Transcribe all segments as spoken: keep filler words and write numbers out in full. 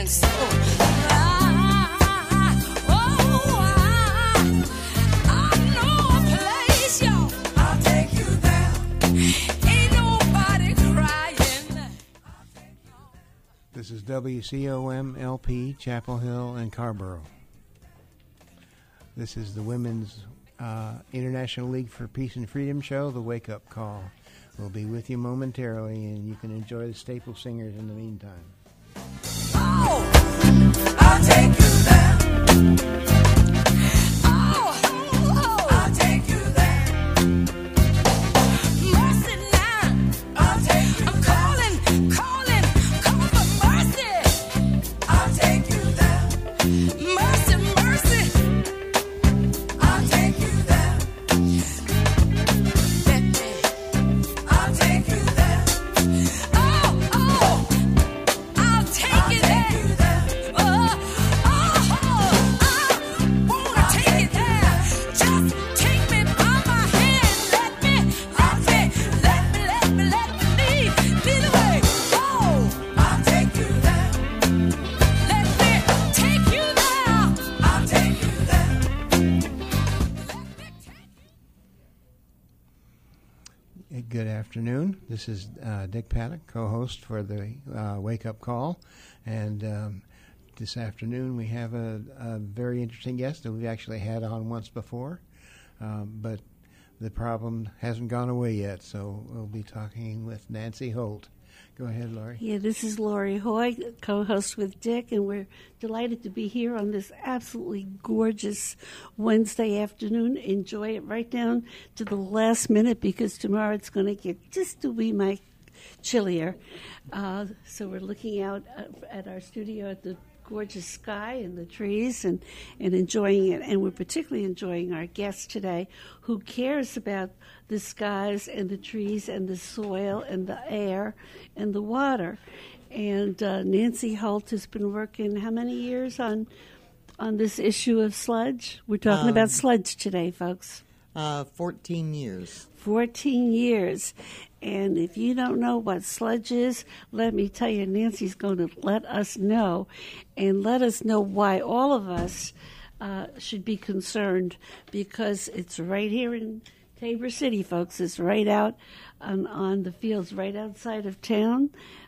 and soul. I, oh, I, I know a place, y'all. I'll take you there. Ain't nobody crying. This is W C O M L P, Chapel Hill and Carborough. This is the Women's uh, International League for Peace and Freedom show, The Wake Up Call. We'll be with you momentarily, and you can enjoy the staple singers in the meantime. Oh, I'll take you there. Oh, oh, I'll take you there. Mercy now. I'll take you I'm calling, calling, calling for mercy. I'll take you there. Mercy, mercy. I'll take you there. Let me. I'll take you there. Oh, oh, I'll take it there. Oh, oh, I wanna take it there. Just take me by my hand. Let me, let me, let me, let me, let me lead, lead the way. Oh, I'll take you there. Let me take you there. I'll take you there. Hey, good afternoon. This is uh, Dick Paddock, co-host for the uh, Wake Up Call. And um, this afternoon we have a, a very interesting guest that we've actually had on once before. Um, but the problem hasn't gone away yet, so we'll be talking with Nancy Holt. Go ahead, Laurie. Yeah, this is Laurie Hoy, co-host with Dick, and we're delighted to be here on this absolutely gorgeous Wednesday afternoon. Enjoy it right down to the last minute because tomorrow it's going to get just a wee mite chillier. Uh, so we're looking out at our studio at the gorgeous sky and the trees and, and enjoying it. And we're particularly enjoying our guest today who cares about the skies and the trees and the soil and the air and the water. And uh, Nancy Holt has been working how many years on on this issue of sludge? We're talking Um, about sludge today, folks. Uh, fourteen years. fourteen years. And if you don't know what sludge is, let me tell you, Nancy's going to let us know and let us know why all of us uh, should be concerned because it's right here in Tabor City, folks. It's right out on, on the fields right outside of town.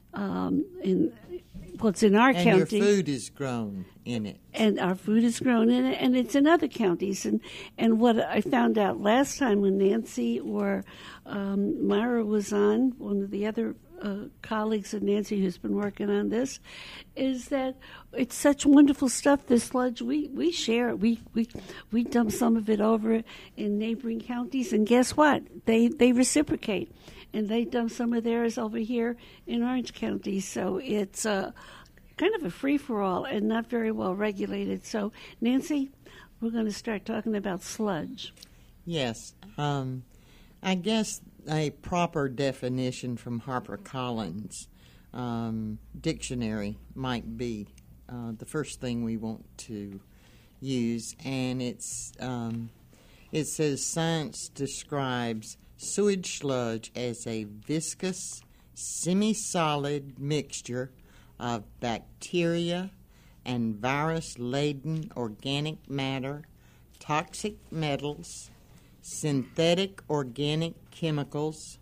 Um, in, well, it's in our and county. your food is grown in it. And our food is grown in it, and it's in other counties. And, and what I found out last time when Nancy or um, Myra was on, one of the other uh, colleagues of Nancy who's been working on this, is that it's such wonderful stuff, this sludge. We, we share it. We, we, we dump some of it over in neighboring counties, and guess what? They, they reciprocate. And they dump some of theirs over here in Orange County. So it's uh, kind of a free-for-all and not very well regulated. So, Nancy, we're going to start talking about sludge. Yes. Um, I guess a proper definition from HarperCollins um, dictionary might be uh, the first thing we want to use. And it's um, it says science describes sewage sludge as a viscous, semi-solid mixture of bacteria and virus-laden organic matter, toxic metals, synthetic organic chemicals,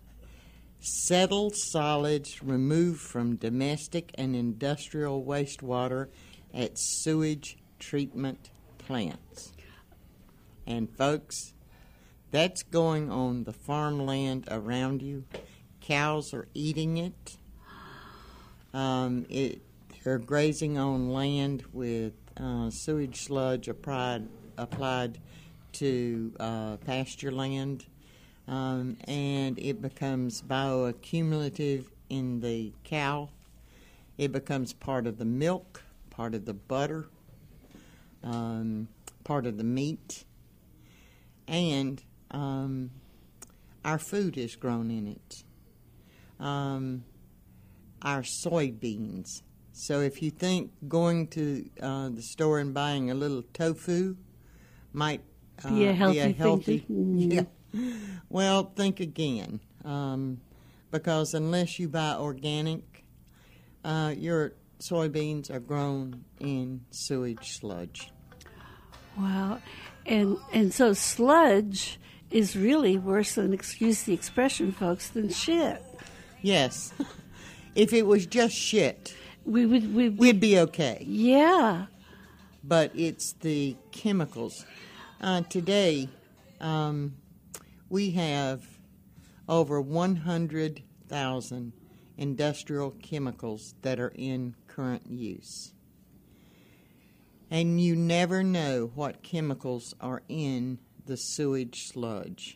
settled solids removed from domestic and industrial wastewater at sewage treatment plants. And folks, that's going on the farmland around you. Cows are eating it. Um, it they're grazing on land with uh, sewage sludge applied applied to uh, pasture land, um, and it becomes bioaccumulative in the cow. It becomes part of the milk, part of the butter, um, part of the meat, and Um, our food is grown in it. Um, our soybeans. So if you think going to uh, the store and buying a little tofu might uh, Be a healthy be a healthy thing to- yeah. Well, think again, um, because unless you buy organic, uh, your soybeans are grown in sewage sludge. Wow. And and so sludge is really worse than, excuse the expression, folks, than shit. Yes. If it was just shit, We would we we'd be okay. yeah. But it's the chemicals. Uh, today, um, we have over one hundred thousand industrial chemicals that are in current use. And you never know what chemicals are in the sewage sludge.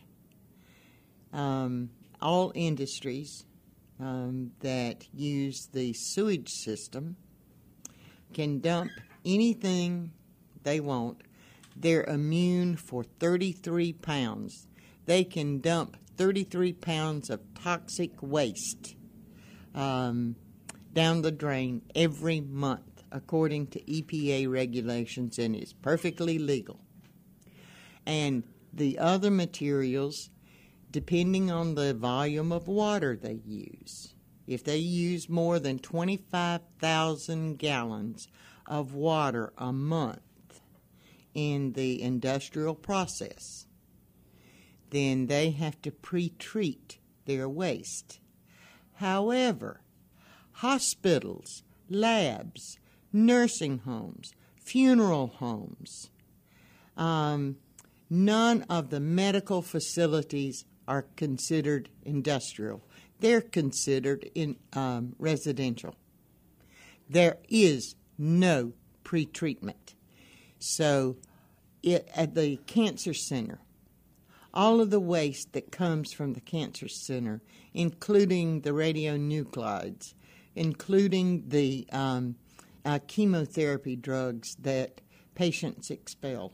Um, all industries um, that use the sewage system can dump anything they want. They're immune for thirty-three pounds. They can dump thirty-three pounds of toxic waste um, down the drain every month, according to E P A regulations, and it's perfectly legal. And the other materials, depending on the volume of water they use, if they use more than twenty-five thousand gallons of water a month in the industrial process, then they have to pre-treat their waste. However, hospitals, labs, nursing homes, funeral homes, um, none of the medical facilities are considered industrial. They're considered in um, residential. There is no pre-treatment. So it, at the cancer center, all of the waste that comes from the cancer center, including the radionuclides, including the um, uh, chemotherapy drugs that patients expel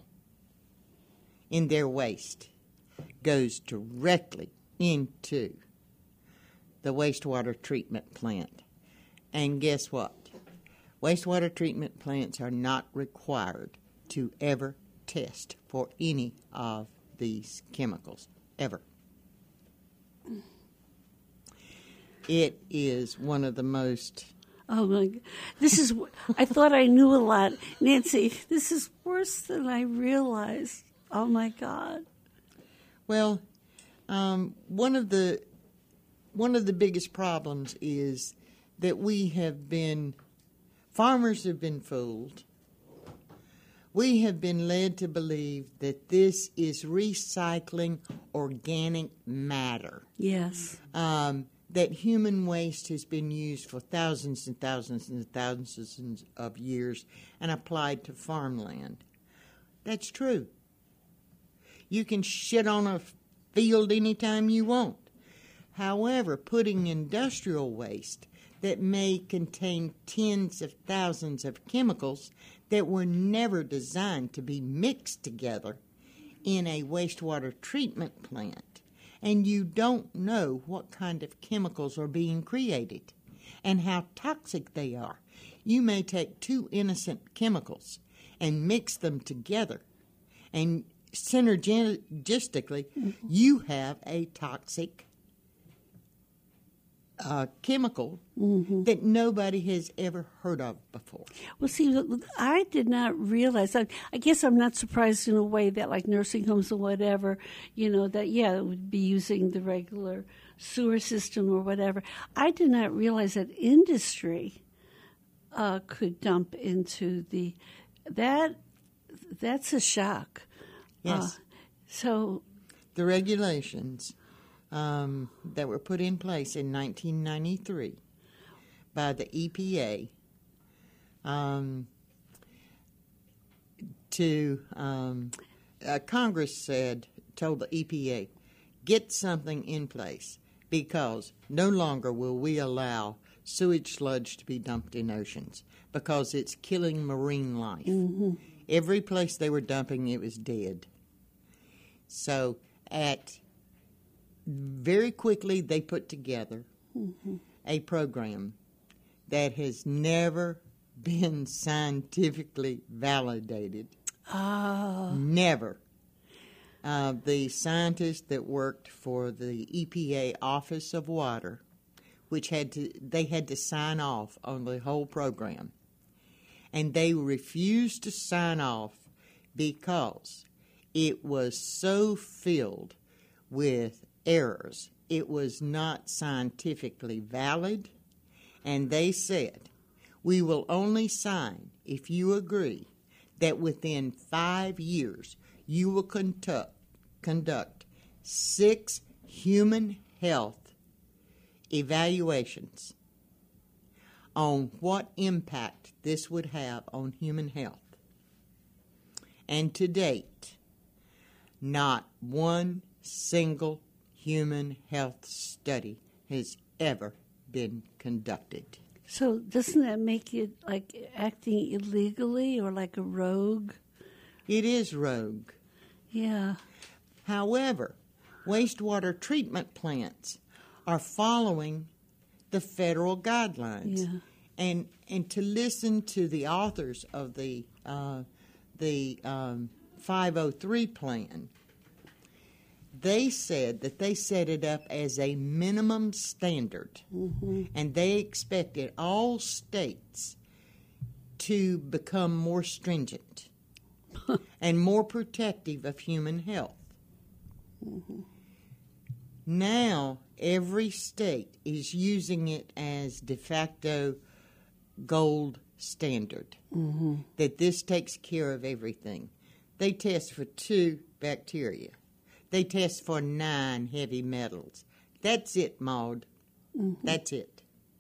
in their waste, goes directly into the wastewater treatment plant. And guess what? Wastewater treatment plants are not required to ever test for any of these chemicals, ever. It is one of the most... Oh my! This is. I thought I knew a lot, Nancy. This is worse than I realized. Oh my God! Well, um, one of the one of the biggest problems is that we have been farmers have been fooled. We have been led to believe that this is recycling organic matter. Yes. Um, that human waste has been used for thousands and thousands and thousands of years and applied to farmland. That's true. You can shit on a field anytime you want. However, putting industrial waste that may contain tens of thousands of chemicals that were never designed to be mixed together in a wastewater treatment plant, and you don't know what kind of chemicals are being created and how toxic they are. You may take two innocent chemicals and mix them together, and synergistically, mm-hmm. you have a toxic uh, chemical mm-hmm. that nobody has ever heard of before. Well, see, I did not realize. I, I guess I'm not surprised in a way that, like nursing homes or whatever, you know, that, yeah, it would be using the regular sewer system or whatever. I did not realize that industry uh, could dump into the, that, that's a shock. Yes. Uh, so. The regulations um, that were put in place in nineteen ninety-three by the E P A um, to um, uh, Congress said, told the E P A, get something in place because no longer will we allow sewage sludge to be dumped in oceans because it's killing marine life. Mm-hmm. Every place they were dumping, it was dead. So at very quickly they put together mm-hmm. a program that has never been scientifically validated. Oh. Never. Uh, the scientists that worked for the E P A Office of Water which had to they had to sign off on the whole program. And they refused to sign off because it was so filled with errors. It was not scientifically valid. And they said, we will only sign if you agree that within five years you will conduct, conduct six human health evaluations on what impact this would have on human health. And to date, not one single human health study has ever been conducted. So doesn't that make it like acting illegally or like a rogue? It is rogue. Yeah. However, wastewater treatment plants are following the federal guidelines. Yeah. And and to listen to the authors of the uh, the um, five oh three plan, they said that they set it up as a minimum standard, mm-hmm. and they expected all states to become more stringent and more protective of human health. Mm-hmm. Now, every state is using it as de facto gold standard, mm-hmm. that this takes care of everything. They test for two bacteria. They test for nine heavy metals. That's it, Maud. Mm-hmm. That's it.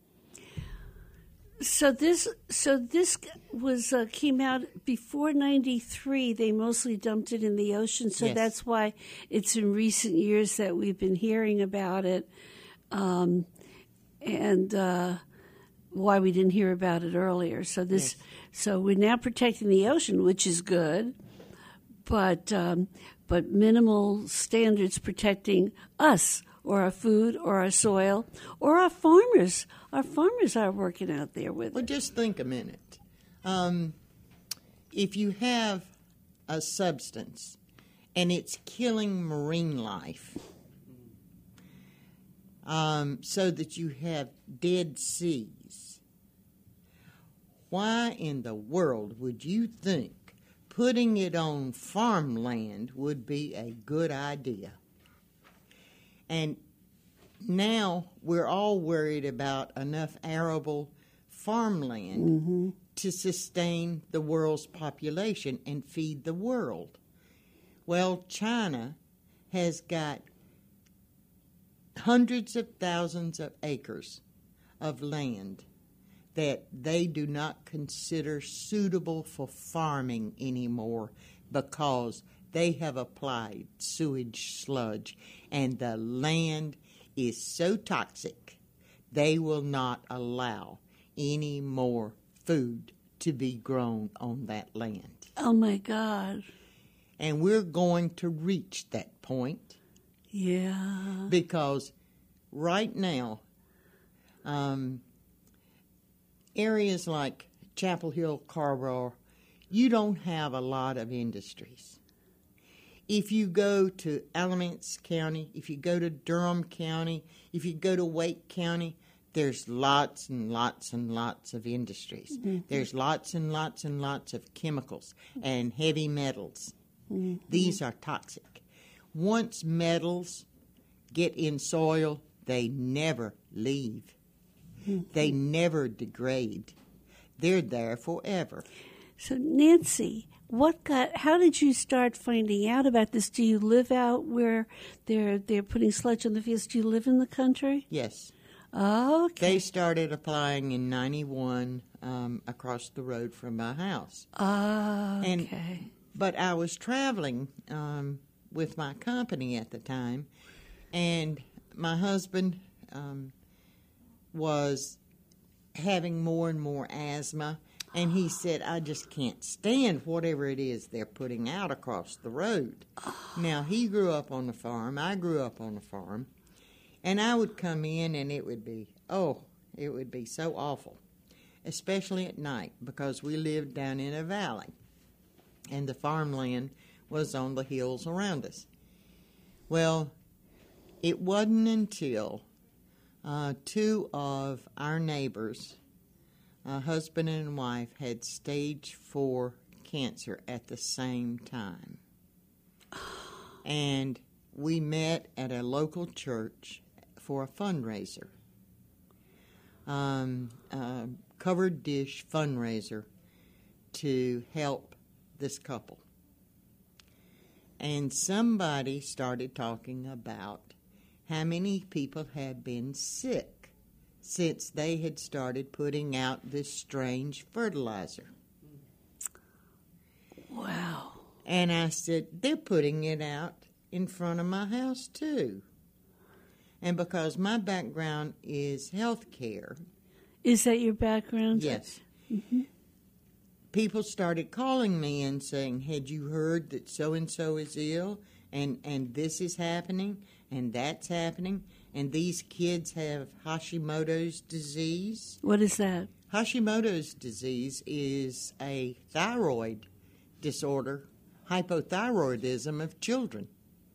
So this, so this was uh, came out before ninety-three. They mostly dumped it in the ocean, so yes. That's why it's in recent years that we've been hearing about it, um, and uh, why we didn't hear about it earlier. So this, yes. so we're now protecting the ocean, which is good, but um, but minimal standards protecting us, or our food, or our soil, or our farmers. Our farmers are working out there with well, it. Well, just think a minute. Um, if you have a substance and it's killing marine life, um, so that you have dead seas, why in the world would you think putting it on farmland would be a good idea? And now we're all worried about enough arable farmland mm-hmm. to sustain the world's population and feed the world. Well, China has got hundreds of thousands of acres of land that they do not consider suitable for farming anymore because they have applied sewage sludge, and the land is so toxic they will not allow any more food to be grown on that land. Oh, my God. And we're going to reach that point. Yeah. Because right now, um, areas like Chapel Hill, Carver, you don't have a lot of industries. If you go to Alamance County, if you go to Durham County, if you go to Wake County, there's lots and lots and lots of industries. Mm-hmm. There's lots and lots and lots of chemicals and heavy metals. Mm-hmm. These are toxic. Once metals get in soil, they never leave. Mm-hmm. They never degrade. They're there forever. So, Nancy, what got? How did you start finding out about this? Do you live out where they're they're putting sludge on the fields? Do you live in the country? Yes. Oh, okay. They started applying in ninety-one um, across the road from my house. Oh, okay. And, but I was traveling um, with my company at the time, and my husband um, was having more and more asthma. And he said, I just can't stand whatever it is they're putting out across the road. Oh. Now, he grew up on a farm. I grew up on a farm. And I would come in and it would be, oh, it would be so awful, especially at night because we lived down in a valley. And the farmland was on the hills around us. Well, it wasn't until uh, two of our neighbors, a husband and wife, had stage four cancer at the same time. And we met at a local church for a fundraiser, um, a covered dish fundraiser to help this couple. And somebody started talking about how many people had been sick since they had started putting out this strange fertilizer. Wow. And I said, they're putting it out in front of my house, too. And because my background is health care. Is that your background? Yes. Mm-hmm. People started calling me and saying, had you heard that so-and-so is ill, and, and this is happening, and that's happening, and these kids have Hashimoto's disease? What is that? Hashimoto's disease is a thyroid disorder, hypothyroidism of children.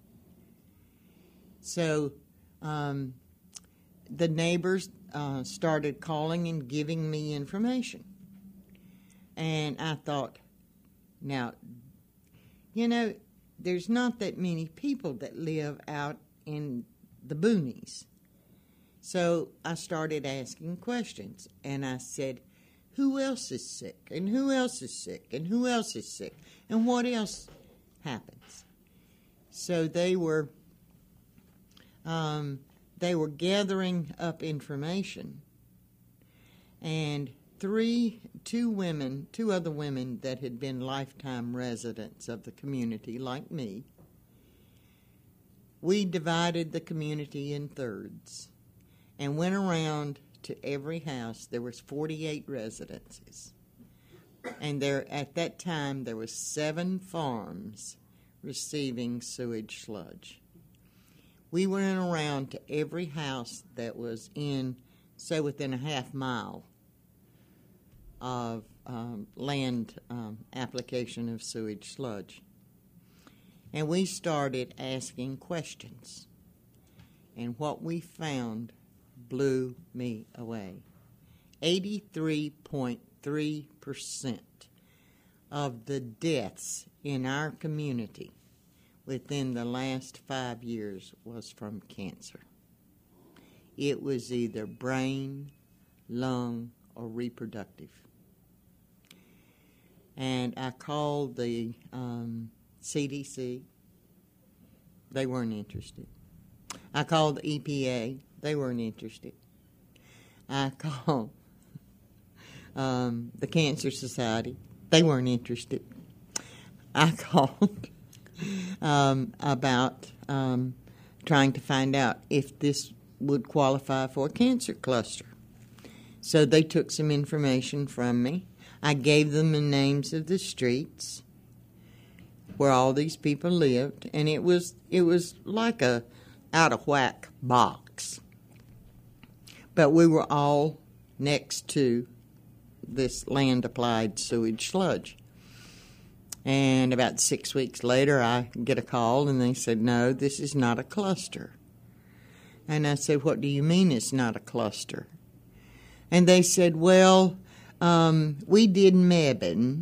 So um, the neighbors uh, started calling and giving me information. And I thought, now, you know, there's not that many people that live out in the boonies. So I started asking questions, and I said, who else is sick, and who else is sick, and who else is sick, and what else happens? So they were, um, they were gathering up information, and three, two women, two other women that had been lifetime residents of the community, like me, we divided the community in thirds and went around to every house. There was forty-eight residences. And there, at that time, there was seven farms receiving sewage sludge. We went around to every house that was in, say, within a half mile of um, land um, application of sewage sludge. And we started asking questions. And what we found blew me away. eighty-three point three percent of the deaths in our community within the last five years was from cancer. It was either brain, lung, or reproductive. And I called the um, C D C. They weren't interested. I called the E P A. They weren't interested. I called um, the Cancer Society. They weren't interested. I called um, about um, trying to find out if this would qualify for a cancer cluster. So they took some information from me. I gave them the names of the streets where all these people lived, and it was it was like a out of whack box. But we were all next to this land-applied sewage sludge. And about six weeks later, I get a call, and they said, no, this is not a cluster. And I said, what do you mean it's not a cluster? And they said, well, um, we did Mebane,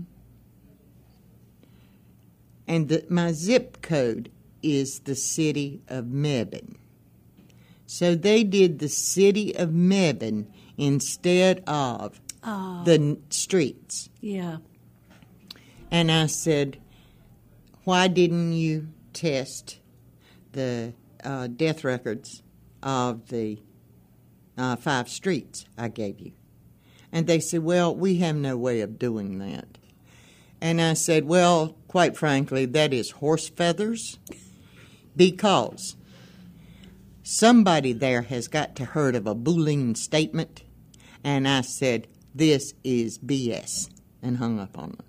and the, my zip code is the city of Mebane. So they did the city of Mebane instead of Oh. the n- streets. Yeah. And I said, why didn't you test the uh, death records of the uh, five streets I gave you? And they said, well, we have no way of doing that. And I said, well, quite frankly, that is horse feathers, because somebody there has got to heard of a Boolean statement. And I said, this is B S, and hung up on them.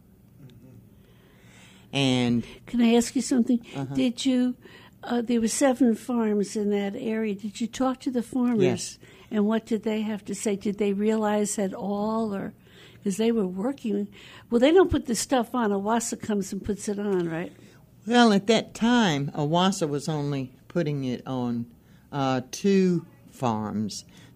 And Can I ask you something? Uh-huh. Did you, uh, there were seven farms in that area. Did you talk to the farmers? Yes. And what did they have to say? Did they realize at all, or because they were working? Well, they don't put the stuff on. Awasa comes and puts it on, right? well, at that time, Awasa was only putting it on uh, two farms.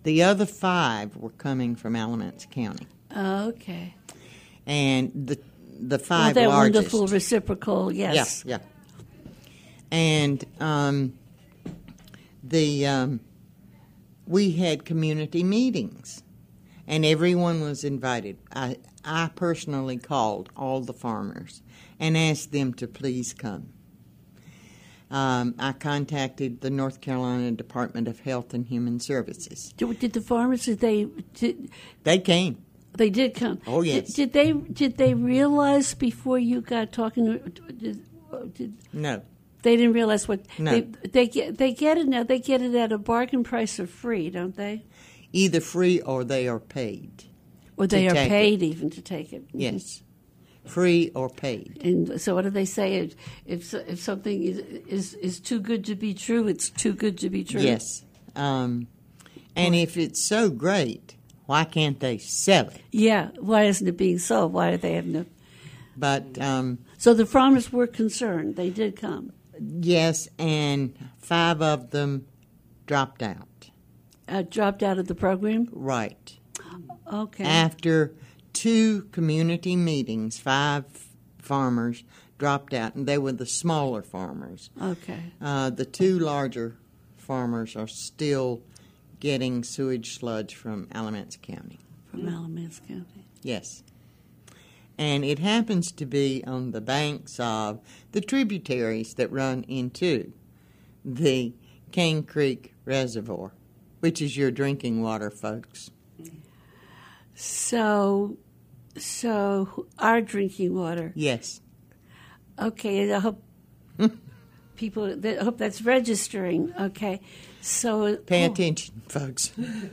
The other five were coming from Alamance County, Oh, okay. and the the Well, five that largest. wonderful reciprocal, yes. Yeah, yeah. And um, the um, we had community meetings, and everyone was invited. I I personally called all the farmers and asked them to please come. Um, I contacted the North Carolina Department of Health and Human Services. Did, did the farmers, did they, did, They came. they did come? Oh, yes. Did, did they Did they realize before you got talking, did, did, No. they didn't realize what, No. they, they, get, they get it now, they get it at a bargain price or free, don't they? Either free or they are paid. Or they To are take paid even to take it. Yes. Free or paid. And so, what do they say? If if, if something is, is is too good to be true, it's too good to be true. Yes. Um, and if it's so great, why can't they sell it? Yeah. Why isn't it being sold? Why do they have no? But um, So the farmers were concerned. They did come. yes, and five of them dropped out. Uh, dropped out of the program. Right. Okay. After two community meetings, five farmers dropped out, and they were the smaller farmers. Okay. Uh, the two larger farmers are still getting sewage sludge from Alamance County. From Alamance County. Yes. And it happens to be on the banks of the tributaries that run into the Cane Creek Reservoir, which is your drinking water, folks. So, so our drinking water. Yes. Okay. I hope people. I hope that's registering. Okay. So Pay oh, attention, folks.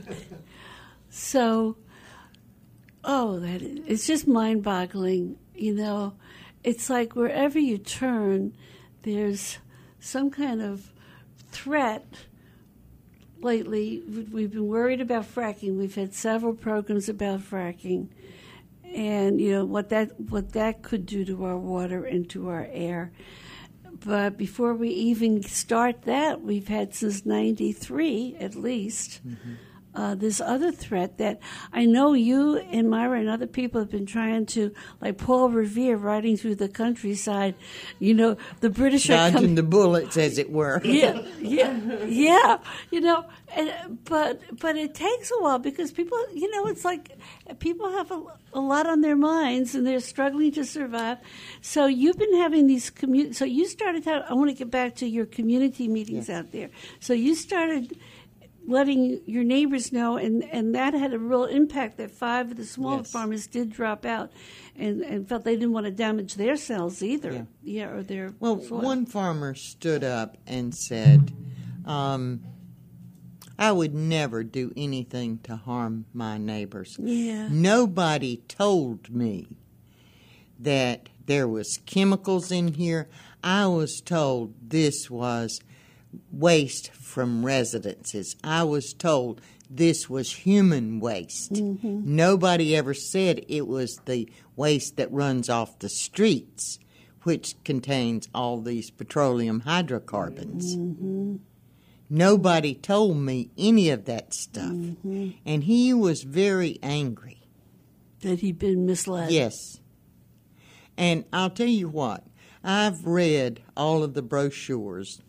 So, oh, that is, it's just mind-boggling. You know, it's like wherever you turn, there's some kind of threat. Lately, we've been worried about fracking. We've had several programs about fracking, and you know what that what that could do to our water and to our air. But before we even start that, we've had since ninety-three at least. Mm-hmm. Uh, this other threat that I know you and Myra and other people have been trying to, like Paul Revere riding through the countryside, you know, the British are Dodging coming. the bullets, as it were. Yeah, yeah, yeah. You know, and, but but it takes a while because people, you know, it's like people have a, a lot on their minds and they're struggling to survive. So you've been having these community. So you started. To, I want to get back to your community meetings Yes. out there. So you started letting your neighbors know, and, and that had a real impact that five of the smaller Yes. farmers did drop out and, and felt they didn't want to damage their cells either. Yeah. Yeah, or their Well, soil. one farmer stood up and said, um, I would never do anything to harm my neighbors. Yeah. Nobody told me that there was chemicals in here. I was told this was waste from residences. I was told this was human waste. Mm-hmm. Nobody ever said it was the waste that runs off the streets, which contains all these petroleum hydrocarbons. Mm-hmm. Nobody told me any of that stuff. Mm-hmm. And he was very angry. That he'd been misled. Yes. And I'll tell you what, I've read all of the brochures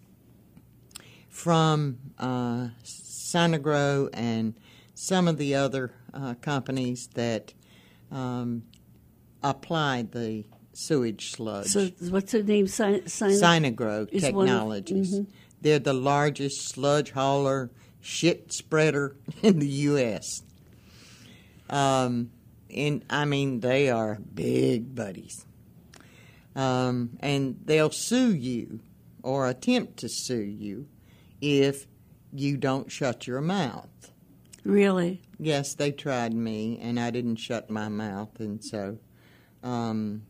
from uh, Synagro and some of the other uh, companies that um, apply the sewage sludge. So what's her name? Syn- Syn- Synagro is one of- Technologies. mhm. They're the largest sludge hauler, shit spreader in the U S Um, and I mean, they are big buddies. Um, and they'll sue you or attempt to sue you if you don't shut your mouth. Really? Yes, they tried me, and I didn't shut my mouth, and so um,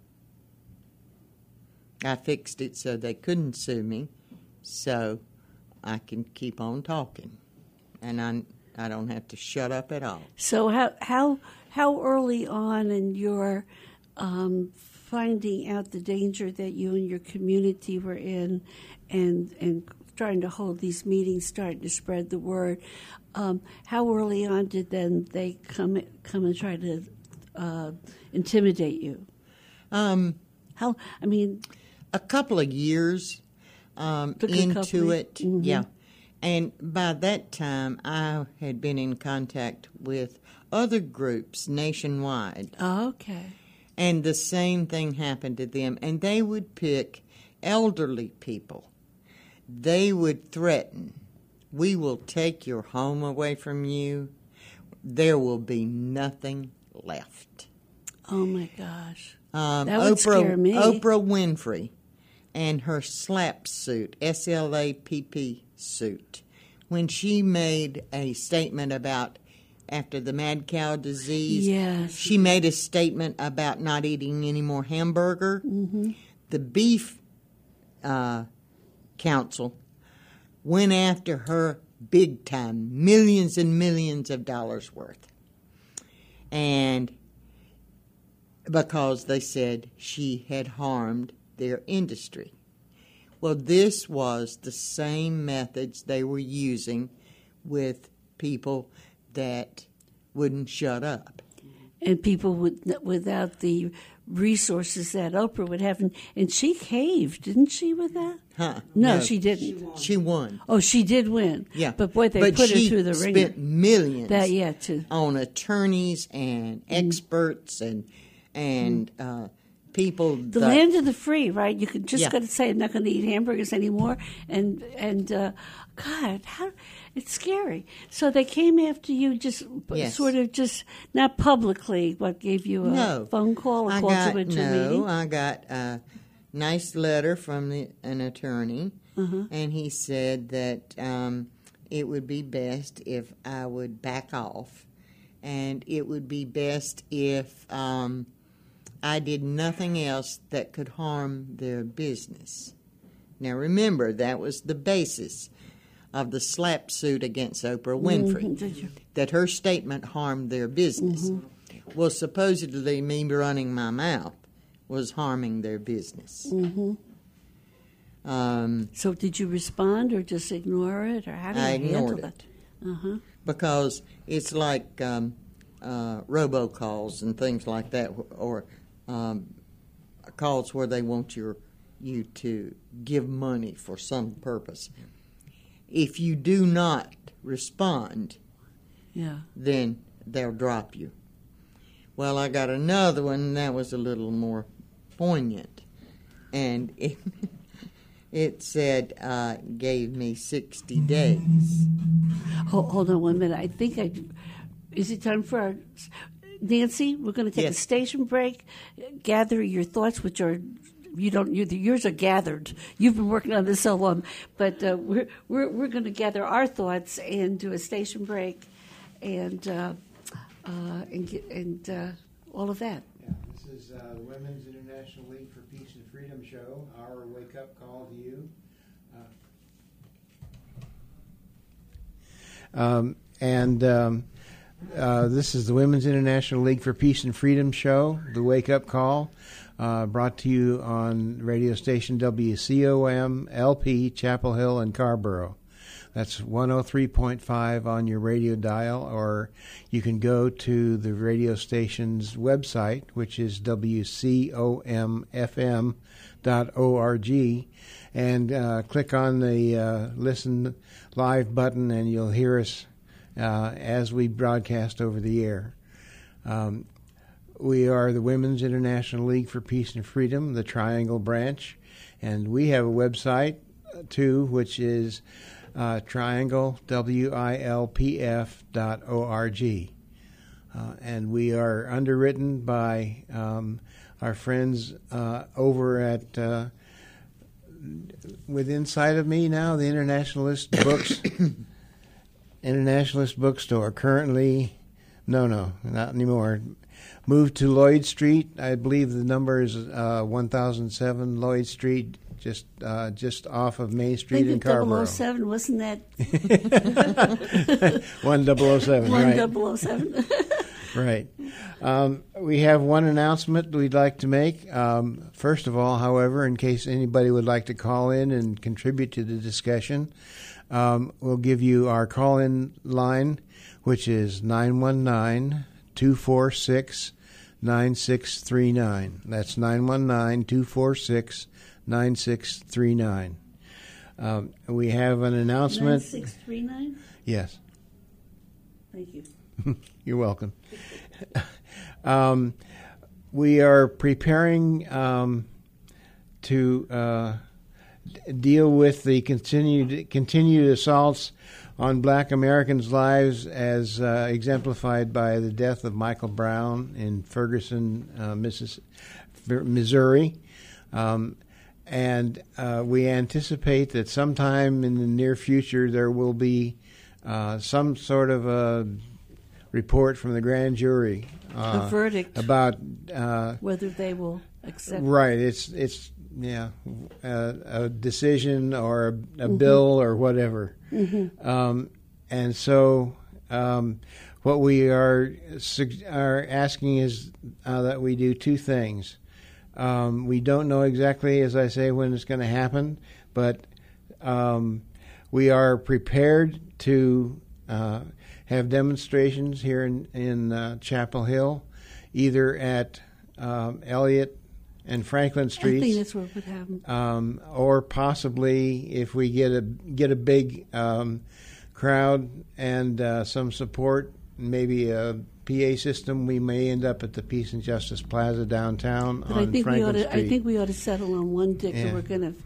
I fixed it so they couldn't sue me, so I can keep on talking, and I I don't have to shut up at all. So how how how early on in your um, finding out the danger that you and your community were in, and and starting to hold these meetings, starting to spread the word. Um, how early on did then they come come and try to uh, intimidate you? Um, How? I mean, a couple of years um, Took a into couple of- it, mhm. yeah. And by that time, I had been in contact with other groups nationwide, oh, okay. and the same thing happened to them. And they would pick elderly people. They would threaten, "We will take your home away from you. There will be nothing left." Oh my gosh. Um, That would Oprah, scare me. Oprah Winfrey and her SLAP suit, S L A P P suit, when she made a statement about after the mad cow disease, Yes. she made a statement about not eating any more hamburger. Mm-hmm. The beef uh, council went after her big time, millions and millions of dollars worth. And because they said she had harmed their industry. Well, this was the same methods they were using with people that wouldn't shut up. And people would, without the resources that Oprah would have. And, and she caved, didn't she, with that? Huh? No, she didn't. She won. Oh, she did win. Yeah. But boy, they but put she her through the ringer. spent millions That, yeah, too. on attorneys and experts and and uh, people. The that, land of the free, right? You could just Yeah. got to say, I'm not going to eat hamburgers anymore. And, and uh, God, how it's scary. So they came after you just Yes. sort of just, not publicly, but gave you a No. phone call, a I call got, to a no, meeting? I got a nice letter from the, an attorney, Uh-huh. and he said that um, it would be best if I would back off, and it would be best if um, I did nothing else that could harm their business. Now remember, that was the basis of the SLAP suit against Oprah Winfrey, Mhm, did you? that her statement harmed their business. Mm-hmm. Well, supposedly me running my mouth was harming their business. Mm-hmm. Um, So did you respond or just ignore it? Or how did I you handle ignored that? Uh-huh. because it's like um, uh, robocalls and things like that, or um, calls where they want your you to give money for some purpose. If you do not respond, Yeah. then they'll drop you. Well, I got another one that was a little more poignant, and it, it said uh, gave me sixty days. Hold, hold on one minute. I think I. Is it time for our. Nancy, we're going to take a Yes. station break. Gather your thoughts, which are. You don't. You, yours are gathered. You've been working on this so long, but uh, we're we're we're going to gather our thoughts and do a station break, and uh, uh, and get, and uh, all of that. Yeah, this is uh, the Women's International League for Peace and Freedom show, our wake-up call to you. Uh, um, and um, uh, this is the Women's International League for Peace and Freedom show, the wake-up call, uh, brought to you on radio station W C O M, L P, Chapel Hill, and Carborough. That's one oh three point five on your radio dial, or you can go to the radio station's website, which is W C O M F M dot org, and uh, click on the uh, Listen Live button, and you'll hear us uh, as we broadcast over the air. Um, we are the Women's International League for Peace and Freedom, the Triangle Branch, and we have a website, too, which is Uh, triangle, W I L P F dot O R G. Uh, and we are underwritten by um, our friends uh, over at, uh, with inside of me now, the Internationalist Books, Internationalist Bookstore. Currently, no, no, not anymore. Moved to Lloyd Street. I believe the number is uh, one thousand seven Lloyd Street, just uh, just off of Main Street in Carborough. double oh seven, wasn't that one double oh seven, one right? double oh seven? Right. Um, we have one announcement we'd like to make. Um, first of all, however, in case anybody would like to call in and contribute to the discussion, um, we'll give you our call-in line, which is nine one nine, two four six, nine six three nine. That's nine one nine, two four six, nine six three nine. Um, we have an announcement. nine six three nine? Yes. Thank you. You're welcome. um, we are preparing um, to uh, d- deal with the continued continued assaults on Black Americans' lives, as uh, exemplified by the death of Michael Brown in Ferguson, uh, Missis- Missouri. Um, and uh, we anticipate that sometime in the near future there will be uh, some sort of a report from the grand jury, uh, A verdict. about uh, Whether they will accept. right. It's it's yeah a, a decision or a, a Mm-hmm. bill or whatever, Mm-hmm. um, and so um, what we are sug- are asking is uh, that we do two things. Um, we don't know exactly, as I say, when it's going to happen, but um, we are prepared to uh, have demonstrations here in, in uh, Chapel Hill, either at um, Elliott and Franklin I Streets, think that's what would happen. um, or possibly if we get a get a big um, crowd and uh, some support, maybe a P A system, we may end up at the Peace and Justice Plaza downtown But on I think we ought Franklin to. Street. I think we ought to settle on one, Dick, Yeah. and we're going to.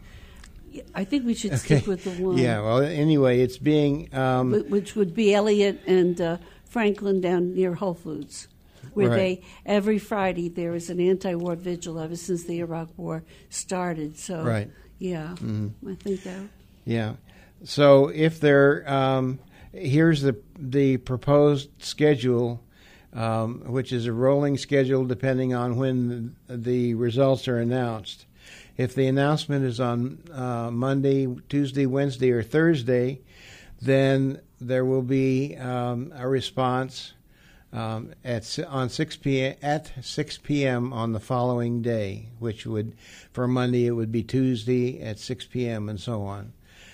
I think we should Okay. stick with the one. Yeah. Well, anyway, it's being um, wh- which would be Elliott and uh, Franklin down near Whole Foods, where Right. they every Friday there is an anti-war vigil ever since the Iraq War started. So Right. yeah, I think that. yeah. So if there, um, here's the the proposed schedule, um, which is a rolling schedule depending on when the, the results are announced. If the announcement is on uh, Monday, Tuesday, Wednesday, or Thursday, then there will be um, a response um, at si- on six p.m. at six p.m. on the following day, which would, for Monday, it would be Tuesday at six p.m. and so on.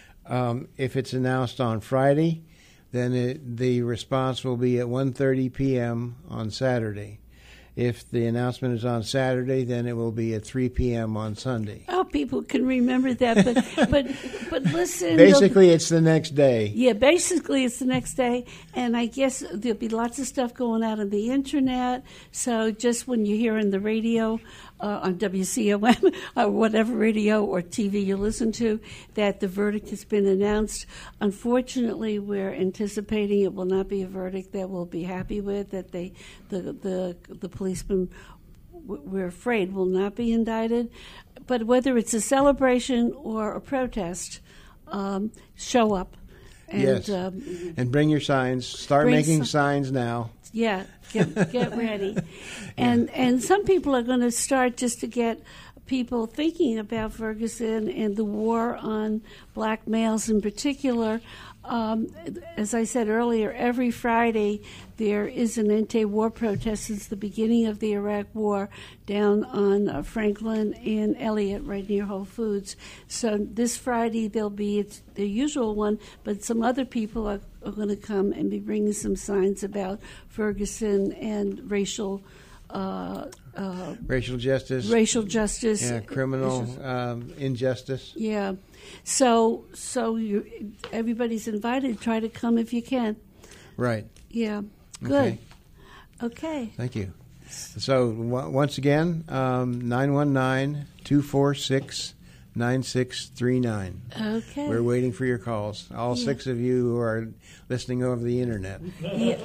Um, if it's announced on Friday, then it, the response will be at one thirty p.m. on Saturday. If the announcement is on Saturday, then it will be at three p.m. on Sunday. Oh, people can remember that, but but but listen. Basically, it's the next day. Yeah, basically it's the next day, and I guess there'll be lots of stuff going out on the internet. So just when you hear on the radio, uh, on W C O M or whatever radio or T V you listen to, that the verdict has been announced. Unfortunately, we're anticipating it will not be a verdict that we'll be happy with. That they, the the the policeman, we're afraid, will not be indicted. But whether it's a celebration or a protest, um, show up. And, Yes. um, And bring your signs. Start Bring making some- signs now. yeah, get get ready, and and some people are going to start just to get people thinking about Ferguson and the war on black males in particular. Um, as I said earlier, every Friday there is an anti-war protest since the beginning of the Iraq War down on uh, Franklin and Elliott, right near Whole Foods. So this Friday there'll be it's the usual one, but some other people are, are going to come and be bringing some signs about Ferguson and racial uh, uh, Racial justice. racial justice. Yeah, criminal um, injustice. Yeah. So so you everybody's invited. Try to come if you can. Right. Yeah. Good. Okay. Okay. Thank you. So w- once again, um, nine one nine, two four six, nine six three nine. Okay. We're waiting for your calls. All Yeah. six of you who are listening over the internet. Yeah.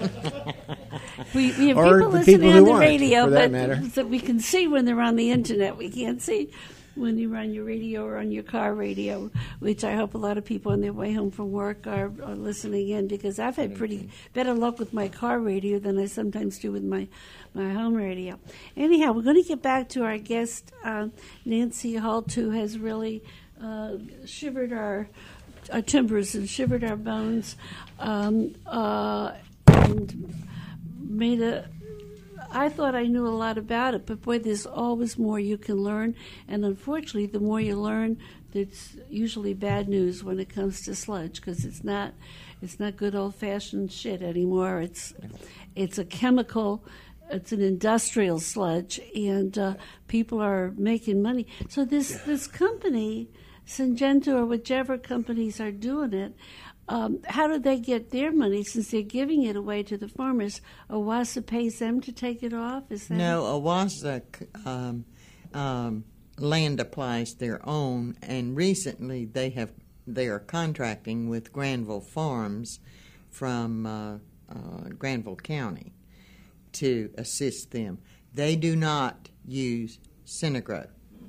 We, we have Or people the listening people who on the aren't, radio, for that but matter. so we can see when they're on the internet. We can't see when you're on your radio or on your car radio, which I hope a lot of people on their way home from work are, are listening in, because I've had pretty better luck with my car radio than I sometimes do with my, my home radio. Anyhow, we're going to get back to our guest, uh, Nancy Holt, who has really uh, shivered our, our timbers and shivered our bones, um, uh, and made a I thought I knew a lot about it, but boy, there's always more you can learn. And unfortunately, the more you learn, it's usually bad news when it comes to sludge, because it's not, it's not good old-fashioned shit anymore. It's, it's a chemical. It's an industrial sludge, and uh, people are making money. So this this company, Syngenta or whichever companies are doing it, um, how do they get their money since they're giving it away to the farmers? Owassa pays them to take it off? Is that No, Owassa um, um, land applies their own, and recently they have they are contracting with Granville Farms from uh, uh, Granville County to assist them. They do not use Synagro.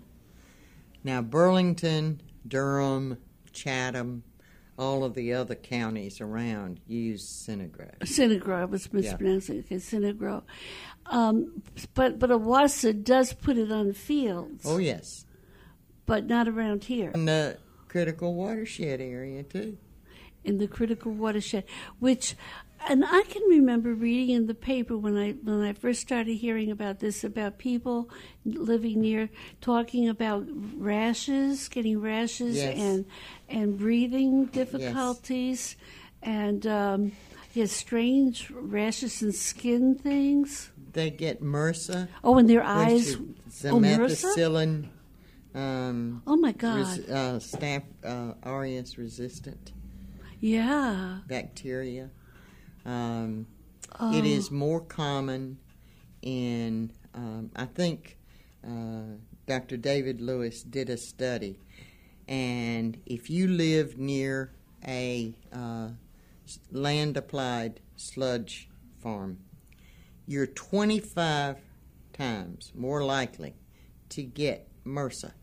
Now, Burlington, Durham, Chatham, all of the other counties around use Synagro. Synagro, I was mispronouncing it. Okay, Synagro. Um, but but Owassa does put it on fields. Oh, yes. But not around here. In the critical watershed area, too. In the critical watershed, which, and I can remember reading in the paper when I when I first started hearing about this, about people living near, talking about rashes, getting rashes, Yes. and and breathing difficulties, and um, yes, strange rashes and skin things. They get MRSA. Oh, and their which eyes. is Oh, MRSA? methicillin, um, Oh my God! res- uh, Staph uh, aureus resistant Yeah. bacteria. Um, Oh. It is more common in, um, I think uh, Doctor David Lewis did a study, and if you live near a uh, land-applied sludge farm, you're twenty-five times more likely to get MRSA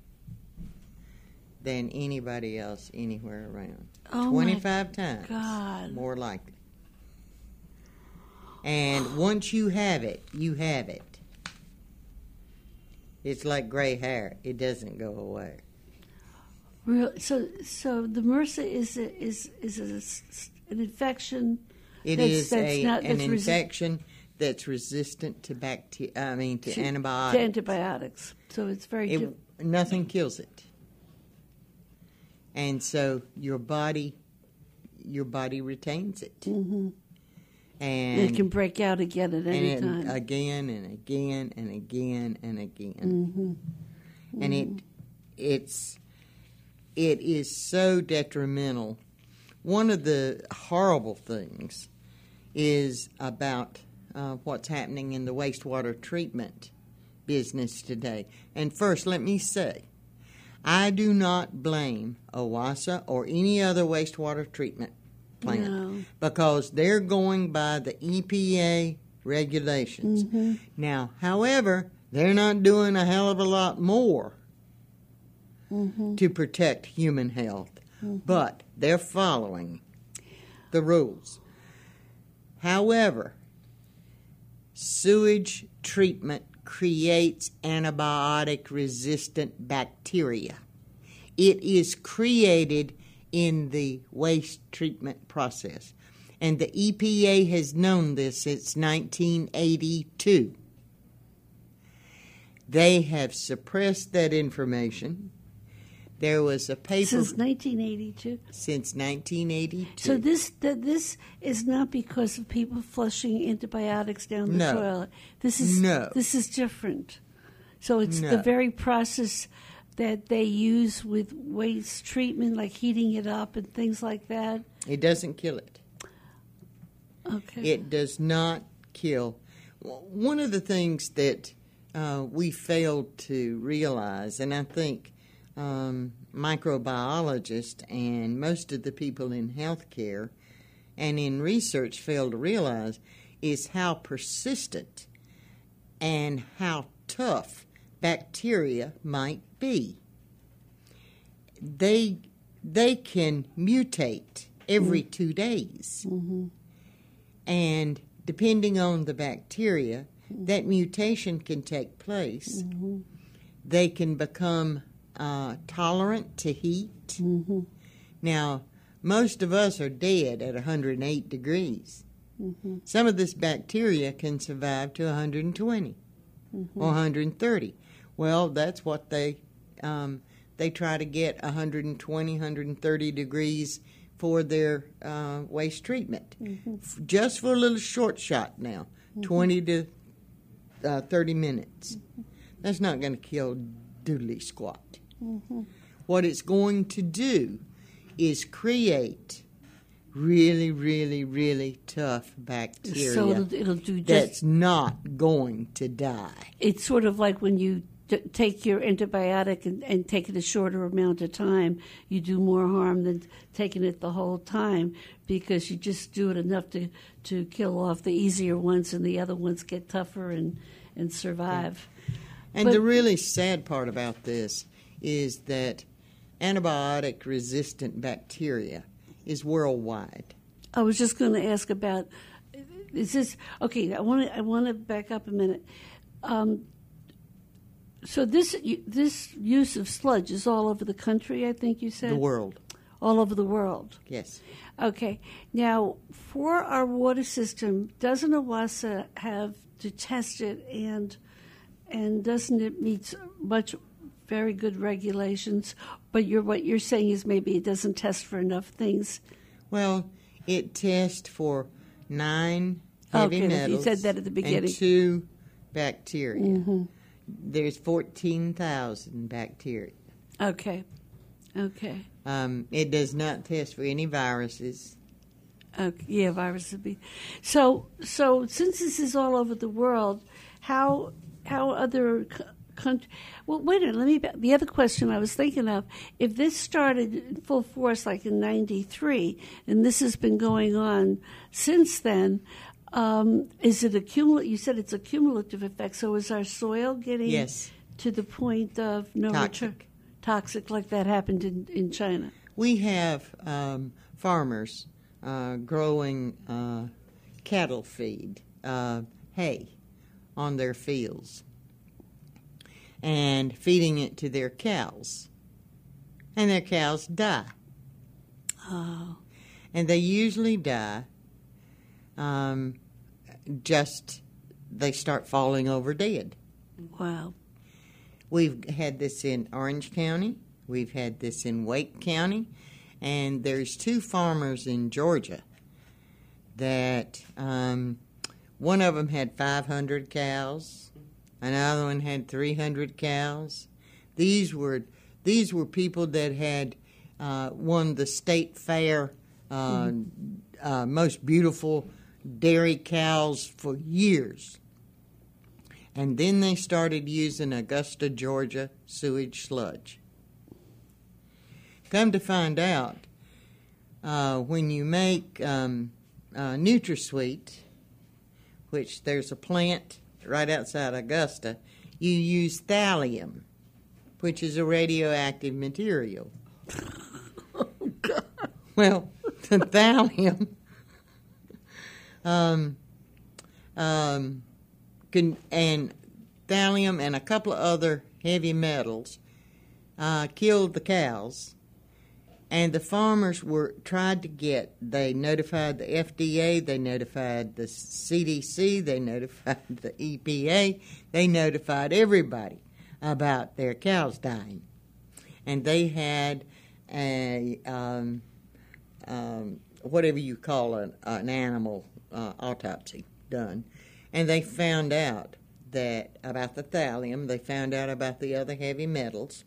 than anybody else anywhere around. Oh, my twenty-five times God. more likely. And once you have it, you have it. It's like gray hair. It doesn't go away. Real, so, so the MRSA is a, is is a s an infection. It that's, is that's a, not, an that's resi- infection that's resistant to bacteria. I mean, to, to, antibiotics. to antibiotics. So it's very. It, diff- nothing kills it, and so your body, your body retains it, mm-hmm. and it can break out again at any and time. it, again and again and again and again, mm-hmm. and Mm-hmm. it it's it is so detrimental. One of the horrible things is about uh, what's happening in the wastewater treatment business today. And first, let me say, I do not blame Owassa or any other wastewater treatment plant No. because they're going by the E P A regulations. Mm-hmm. Now, however, they're not doing a hell of a lot more Mm-hmm. to protect human health, but they're following the rules. However, sewage treatment creates antibiotic-resistant bacteria. It is created in the waste treatment process, and the E P A has known this since nineteen eighty-two. They have suppressed that information. There was a paper Since nineteen eighty-two. since nineteen eighty-two. So this th- this is not because of people flushing antibiotics down the No. toilet. This is No. this is different. So it's No. the very process that they use with waste treatment, like heating it up and things like that. It doesn't kill it. Okay. It does not kill. W- One of the things that uh, we failed to realize, and I think um, microbiologists and most of the people in healthcare and in research fail to realize, is how persistent and how tough bacteria might be. They they can mutate every two days. Mm-hmm. And depending on the bacteria, that mutation can take place. Mm-hmm. They can become uh, tolerant to heat. Mm-hmm. Now, most of us are dead at one hundred eight degrees. Mm-hmm. Some of this bacteria can survive to one hundred twenty Mm-hmm. or one hundred thirty. Well, that's what they um, they try to get one hundred twenty, one hundred thirty degrees for their uh, waste treatment. Mm-hmm. F- just for a little short shot now, Mm-hmm. twenty to uh, thirty minutes. Mm-hmm. That's not going to kill doodly squat. Mm-hmm. What it's going to do is create really, really, really tough bacteria So it'll, it'll do just. that's not going to die. It's sort of like when you d- take your antibiotic and, and take it a shorter amount of time, you do more harm than taking it the whole time because you just do it enough to, to kill off the easier ones and the other ones get tougher and, and survive. And But- the really sad part about this is that antibiotic-resistant bacteria is worldwide. I was just going to ask about, is this, okay, I want to I want to back up a minute. Um, so this this use of sludge is all over the country, I think you said? The world, All over the world. yes. Okay. Now, for our water system, doesn't OWASA have to test it, and and doesn't it meet much very good regulations? But you're, what you're saying is maybe it doesn't test for enough things. Well, it tests for nine heavy Okay, you metals said that at the beginning. and two bacteria. Mm-hmm. There's fourteen thousand bacteria. Okay. Okay. Um, it does not test for any viruses. Okay. Yeah, viruses would be. So, so since this is all over the world, how how other countries? Well, wait a minute. Let me. ba- The other question I was thinking of: if this started in full force like in ninety-three, and this has been going on since then, um, is it a cumulative? You said it's a cumulative effect. So is our soil getting Yes. to the point of no Toxic. return? Toxic, like that happened in, in China. We have um, farmers uh, growing uh, cattle feed, uh, hay, on their fields and feeding it to their cows. And their cows die. Oh. And they usually die um, just, they start falling over dead. Wow. We've had this in Orange County. We've had this in Wake County. And there's two farmers in Georgia that um, one of them had five hundred cows. Another one had three hundred cows. These were these were people that had uh, won the state fair uh, mm-hmm. uh, most beautiful dairy cows for years. And then they started using Augusta, Georgia sewage sludge. Come to find out, uh, when you make um, uh, NutraSweet, which there's a plant right outside Augusta, you use thallium, which is a radioactive material. Oh, God. Well, the thallium um, um, can, and thallium and a couple of other heavy metals uh, killed the cows. And the farmers were tried to get, they notified the F D A, they notified the C D C, they notified the E P A, they notified everybody about their cows dying. And they had a, um, um, whatever you call an, an animal uh, autopsy done. And they found out that about the thallium, they found out about the other heavy metals.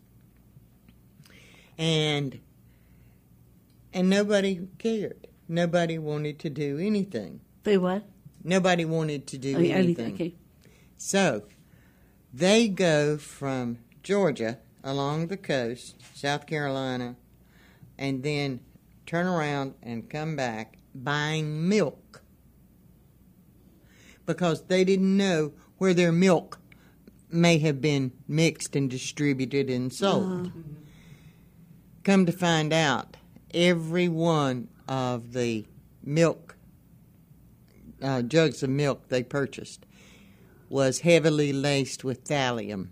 And And nobody cared. Nobody wanted to do anything. They what? Nobody wanted to do Oh, yeah, anything. Okay. So they go from Georgia along the coast, South Carolina, and then turn around and come back buying milk because they didn't know where their milk may have been mixed and distributed and sold. Uh-huh. Come to find out, every one of the milk, uh, jugs of milk they purchased was heavily laced with thallium,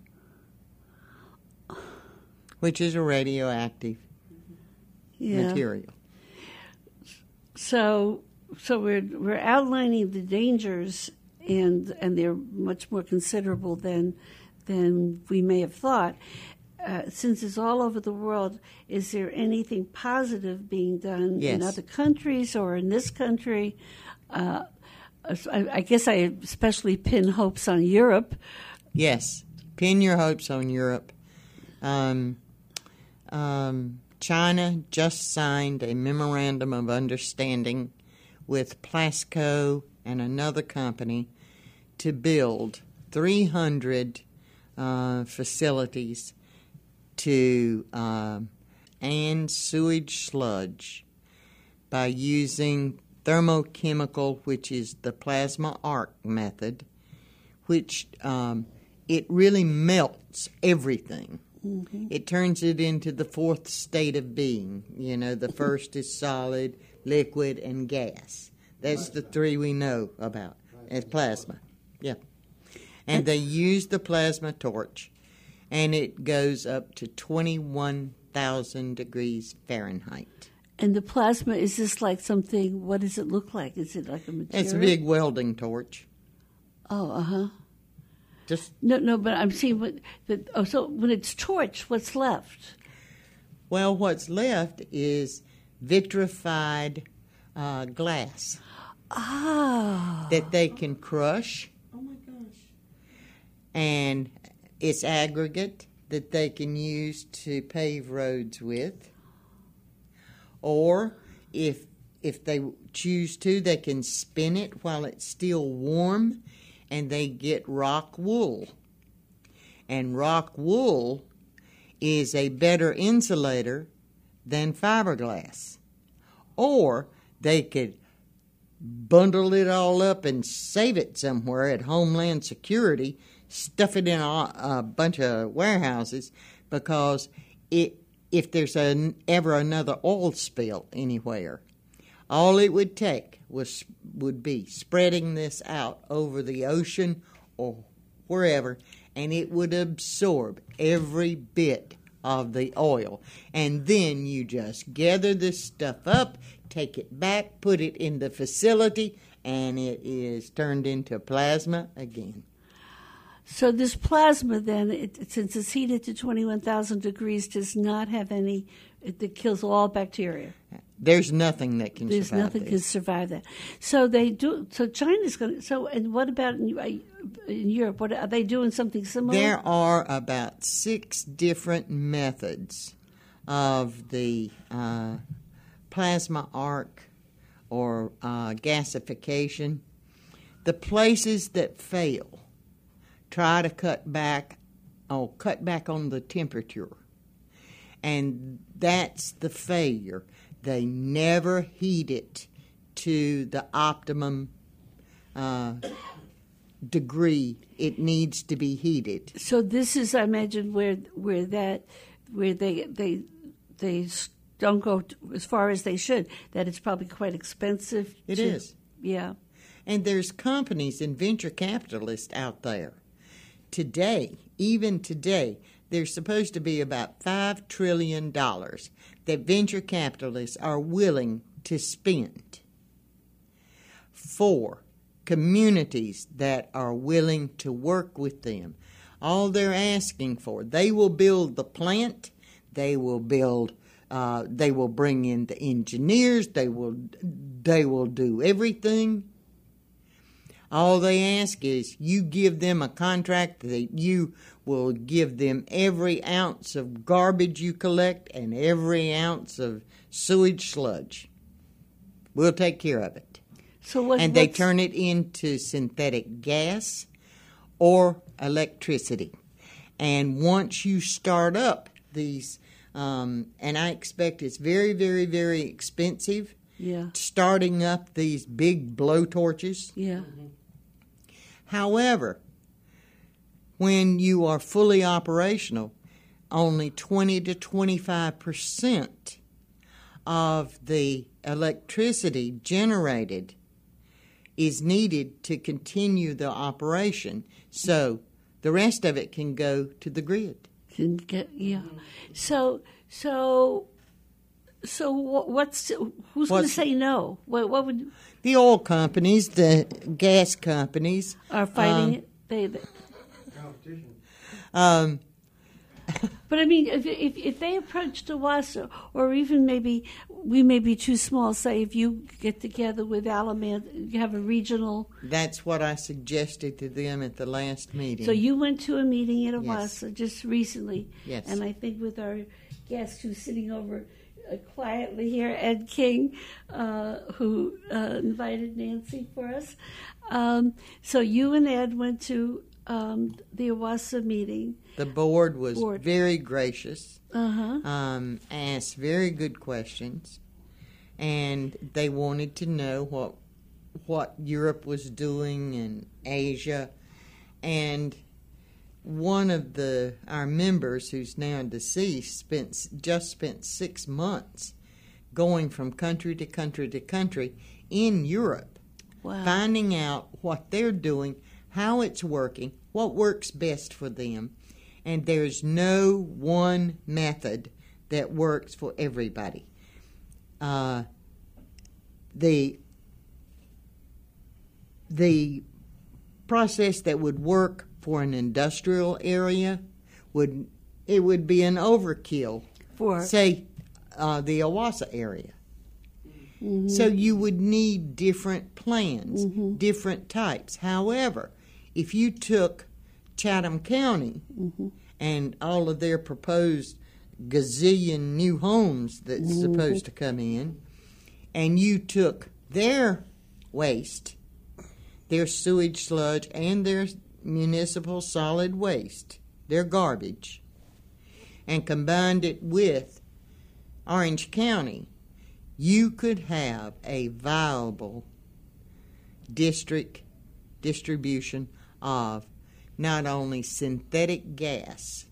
which is a radioactive Yeah. material. So, so we're we're outlining the dangers, and and they're much more considerable than than we may have thought. Uh, since it's all over the world, is there anything positive being done Yes. in other countries or in this country? Uh, I, I guess I especially pin hopes on Europe. Yes, pin your hopes on Europe. Um, um, China just signed a memorandum of understanding with Plasco and another company to build three hundred uh, facilities to uh, and sewage sludge by using thermochemical, which is the plasma arc method, which um, it really melts everything. Mm-hmm. It turns it into the fourth state of being. You know, the first is solid, liquid, and gas. That's the three we know about as plasma. Yeah. And they use the plasma torch, and it goes up to twenty-one thousand degrees Fahrenheit. And the plasma, is this like something, what does it look like? Is it like a material? It's a big welding torch. Oh, uh-huh. Just No, no, but I'm seeing what, the, oh, so when it's torched, what's left? Well, what's left is vitrified uh, glass Ah. that they can crush. Oh, my gosh. And it's aggregate that they can use to pave roads with. Or if if they choose to, they can spin it while it's still warm, and they get rock wool. And rock wool is a better insulator than fiberglass. Or they could bundle it all up and save it somewhere at Homeland Security, stuff it in a, a bunch of warehouses, because it if there's a, ever another oil spill anywhere, all it would take was would be spreading this out over the ocean or wherever, and it would absorb every bit of the oil. And then you just gather this stuff up, take it back, put it in the facility, and it is turned into plasma again. So this plasma then, it, since it's heated to twenty-one thousand degrees, does not have any, it, it kills all bacteria. There's nothing that can There's survive nothing this. can survive that. So they do, so China's going to, so, and what about in, in Europe? What, are they doing something similar? There are about six different methods of the uh, plasma arc or uh, gasification. The places that fail try to cut back, oh, cut back on the temperature, and that's the failure. They never heat it to the optimum uh, degree it needs to be heated. So this is, I imagine, where where that where they they they don't go as far as they should. That it's probably quite expensive. It to, is. Yeah. And there's companies and venture capitalists out there. Today, even today, there's supposed to be about five trillion dollars that venture capitalists are willing to spend for communities that are willing to work with them. All they're asking for, they will build the plant, they will build, uh, they will bring in the engineers, they will, they will do everything. All they ask is you give them a contract that you will give them every ounce of garbage you collect and every ounce of sewage sludge. We'll take care of it. So what? And they what's- turn it into synthetic gas or electricity. And once you start up these, um, and I expect it's very, very, very expensive, Yeah. starting up these big blowtorches. Yeah. However, when you are fully operational, only twenty to twenty-five percent of the electricity generated is needed to continue the operation. So the rest of it can go to the grid. Can get, yeah. So so So wha- what's who's going to What's- say no? What, what would The oil companies, the gas companies, are fighting Um, it? They, they, um, but I mean, if, if if they approach Owasso, or even maybe we may be too small. Say if you get together with Alamance, you have a regional. that's what I suggested to them at the last meeting. So you went to a meeting at Yes. Owasso just recently, Yes. and I think with our guest who's sitting over uh, quietly here, Ed King, uh, who uh, invited Nancy for us. Um, so you and Ed went to um, the Owasso meeting. The board was Board. very gracious, Uh-huh. um, asked very good questions, and they wanted to know what what Europe was doing in Asia. And one of the our members, who's now deceased, spent just spent six months going from country to country to country in Europe, Wow. finding out what they're doing, how it's working, what works best for them. And there's no one method that works for everybody. Uh, the the process that would work for an industrial area would it would be an overkill. For Say uh, the Owasso area. Mm-hmm. So you would need different plans, different types. However, if you took Chatham County Mm-hmm. and all of their proposed gazillion new homes that's Mm-hmm. supposed to come in, and you took their waste, their sewage sludge, and their municipal solid waste, their garbage, and combined it with Orange County, you could have a viable district distribution of not only synthetic gas,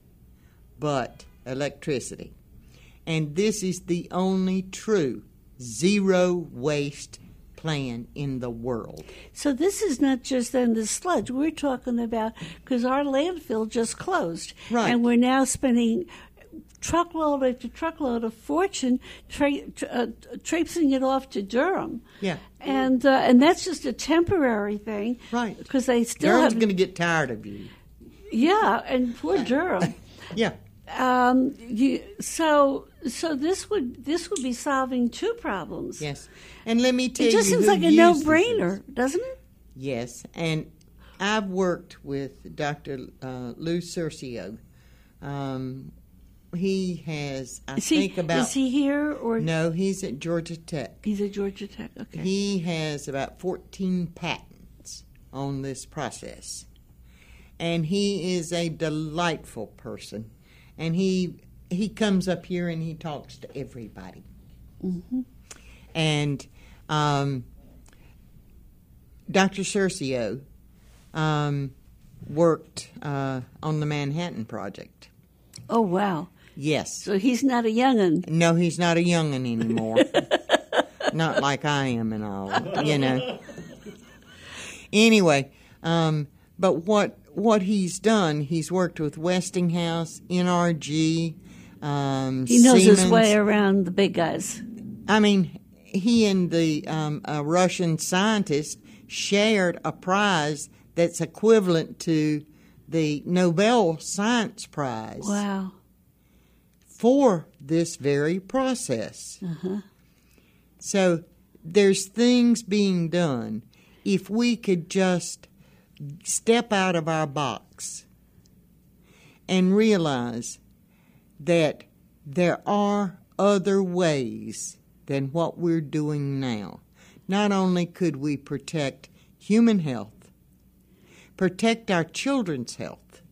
but electricity. And this is the only true zero waste plan in the world. So this is not just then the sludge. We're talking about, because our landfill just closed. Right. And we're now spending truckload after truckload of fortune tra- tra- uh, traipsing it off to Durham. Yeah. And uh, and that's just a temporary thing. Right. Because they still Durham's have... going to get tired of you. Yeah, and poor Durham. Yeah. Um, you, so so this would this would be solving two problems. Yes. And let me tell you, It just seems who like a uses no-brainer, this. doesn't it? Yes, and I've worked with Doctor Uh, Lou Cercio. Um, he has, I Is he, think, about is he here or no, he's at Georgia Tech. he's at Georgia Tech? Okay. He has about fourteen patents on this process, and he is a delightful person. And he he comes up here and he talks to everybody. Mm-hmm. And um, Doctor Cercio um, worked uh, on the Manhattan Project. Oh wow! Yes. So he's not a young'un. No, he's not a young'un anymore. Not like I am and all, you know. Anyway, um, but what what he's done, he's worked with Westinghouse, N R G, um, He knows Siemens. his way around the big guys. I mean, he and the um, a Russian scientist shared a prize that's equivalent to the Nobel Science Prize Wow. for this very process. Uh-huh. So there's things being done. If we could just step out of our box and realize that there are other ways than what we're doing now. Not only could we protect human health, protect our children's health,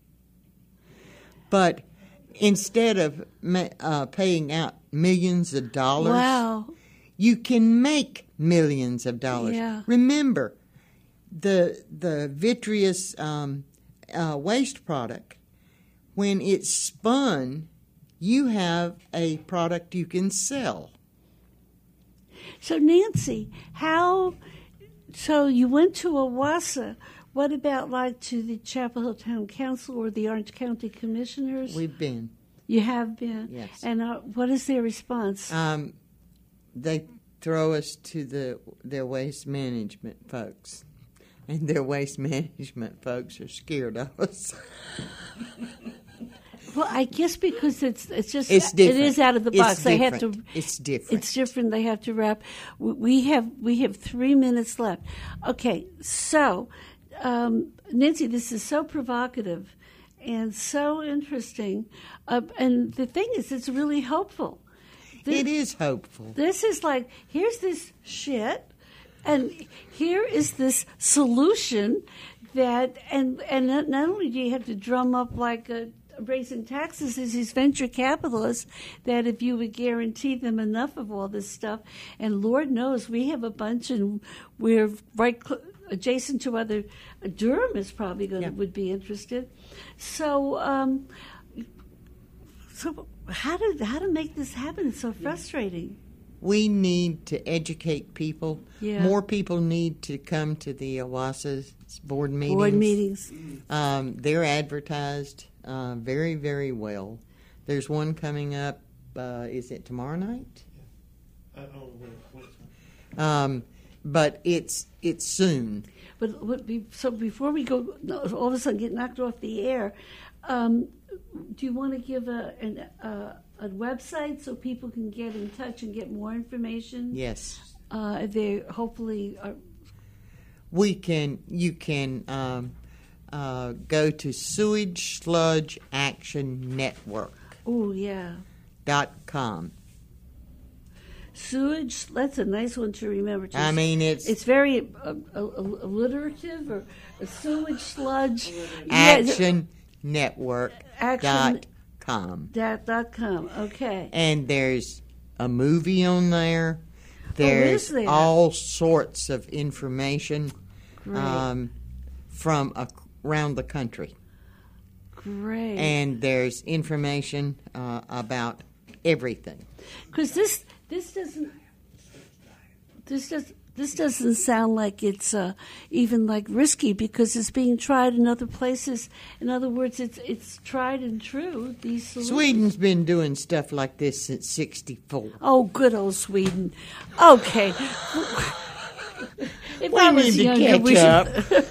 but instead of uh, paying out millions of dollars, Wow. you can make millions of dollars. Yeah. Remember, the the vitreous um, uh, waste product, when it's spun, you have a product you can sell. So Nancy, how? So you went to Owasso. What about like to the Chapel Hill Town Council or the Orange County Commissioners? We've been. You have been? Yes. And uh, what is their response? Um, they throw us to the their waste management folks, and their waste management folks are scared of us. Well, I guess because it's it's just It's different. it is out of the It's box. They have to. different. It's different. It's different. They have to wrap. We- We have we have three minutes left. Okay, so um, Nancy, this is so provocative and so interesting, uh, and the thing is, it's really hopeful. It is hopeful. This is like, here's this shit, and here is this solution that, and and not, not only do you have to drum up like a, raising taxes as these venture capitalists, that if you would guarantee them enough of all this stuff, and Lord knows we have a bunch, and we're right cl- adjacent to other, Durham is probably going to, Yeah. would be interested. So, um, so how to how to make this happen? It's so frustrating. We need to educate people. Yeah. More people need to come to the OWASA's board meetings. Board meetings. Um, they're advertised uh, very, very well. There's one coming up. Uh, is it tomorrow night? I don't know when, when it's Um, but it's it's soon. But what be, so before we go, all of a sudden get knocked off the air, um, do you want to give a an, uh, a website so people can get in touch and get more information? Yes, Uh, they hopefully are. we can. You can um, uh, go to Sewage Sludge Action Network Oh yeah, dot com. sewage. That's a nice one to remember. Too. I mean, it's It's very uh, uh, alliterative, or a sewage sludge. Action Network Action- dot com. Dot, dot com. Okay. And there's a movie on there. There's there? all sorts of information Great. um, from ac- around the country. Great. And there's information uh, about everything. Because this this doesn't this does this doesn't sound like it's uh, even like risky, because it's being tried in other places. In other words, it's it's tried and true. These solutions. Sweden's been doing stuff like this since sixty-four. Oh, good old Sweden. Okay. If We I was need to younger, catch we should- up.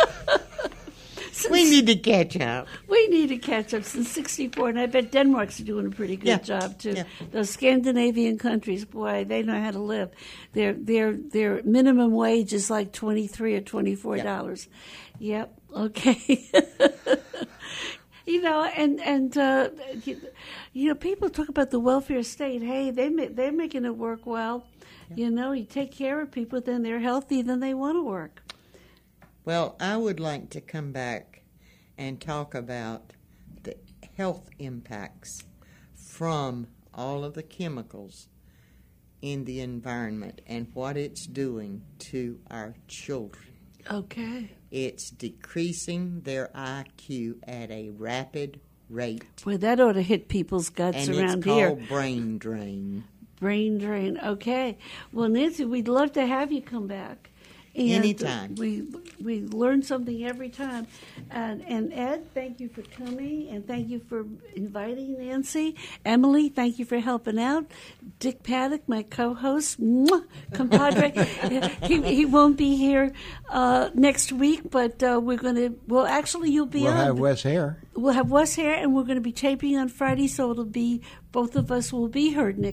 We need to catch up. We need to catch up since sixty-four, and I bet Denmark's doing a pretty good Yeah. job too. Yeah. Those Scandinavian countries, boy, they know how to live. Their their their minimum wage is like twenty-three or twenty-four dollars. Yep. Okay. You know, and and uh, you, you know, people talk about the welfare state. Hey, they ma- they're making it work well. You know, you take care of people, then they're healthy, then they want to work. Well, I would like to come back and talk about the health impacts from all of the chemicals in the environment and what it's doing to our children. Okay. It's decreasing their I Q at a rapid rate. Well, that ought to hit people's guts And around it's here. called brain drain. Brain drain. Okay. Well, Nancy, we'd love to have you come back. And Anytime. We we learn something every time. And, and Ed, thank you for coming, and thank you for inviting Nancy. Emily, thank you for helping out. Dick Paddock, my co-host, mwah, compadre. he he won't be here uh, next week, but uh, we're going to. Well, actually, you'll be We'll on. have Wes Hare. We'll have Wes here, and we're going to be taping on Friday, so it'll be both of us will be heard next.